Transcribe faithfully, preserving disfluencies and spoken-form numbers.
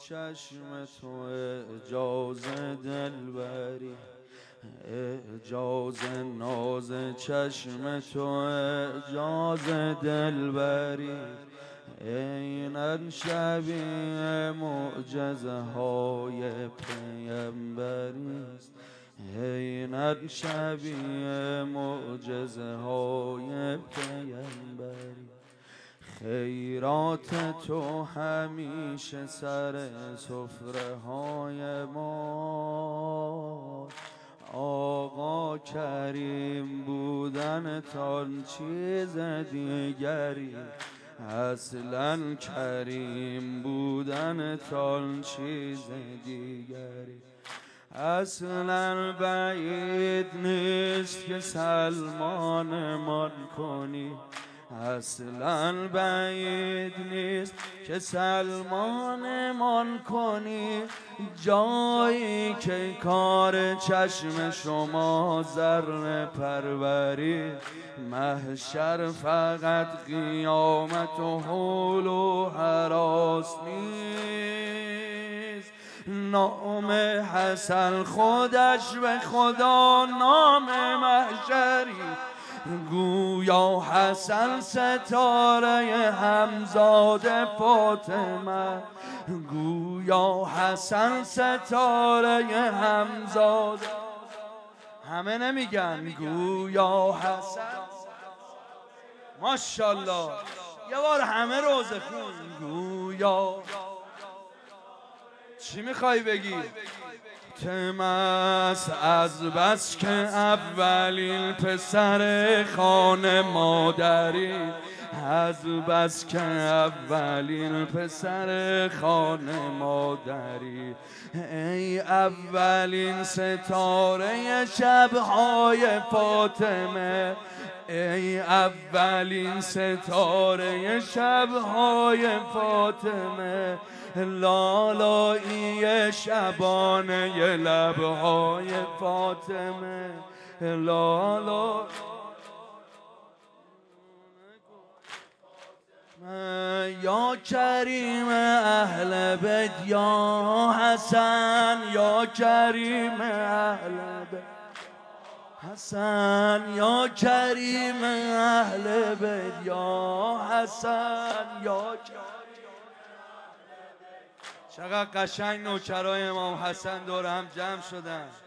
چشم تو اجازه دلبری، اجازه ناز چشم تو اجازه دلبری، عیناً شبیه معجزه های پیمبری است، عیناً شبیه معجزه های پیمبری. خیرات تو همیشه سر سفره های ما، آقا کریم بودن تان چیز دیگری، اصلا کریم بودن تان چیز دیگری. اصلا بعید نیست که سلمان مان کنی، اصلا بعید نیست که سلمان مان کنی، جایی که کار چشم شما زر پروری، محشر فقط قیامت و حول و هراس نیست. نام حسن خودش به خدا نام محشری، گویا حسن ستاره همزاد فاطمه، گویا حسن ستاره همزاد، همه نمیگن گویا حسن. ماشاءالله یه بار همه روزه خون. گویا چی میخوای بگی؟ تمس از بس که اولین پسر خانه مادری، از بس که اولین پسر خانه مادری، ای اولین ستاره شبهای فاطمه، ای اولین ستاره شبهای فاطمه، لالایی شبانه لبهای فاطمه، لالا یا کریم اهل بیت یا حسن، یا کریم اهل بیت حسن، یا کریم اهل بیت یا حسن، یا چقدر قشنگ نوکرای امام حسن دور هم جمع شدن.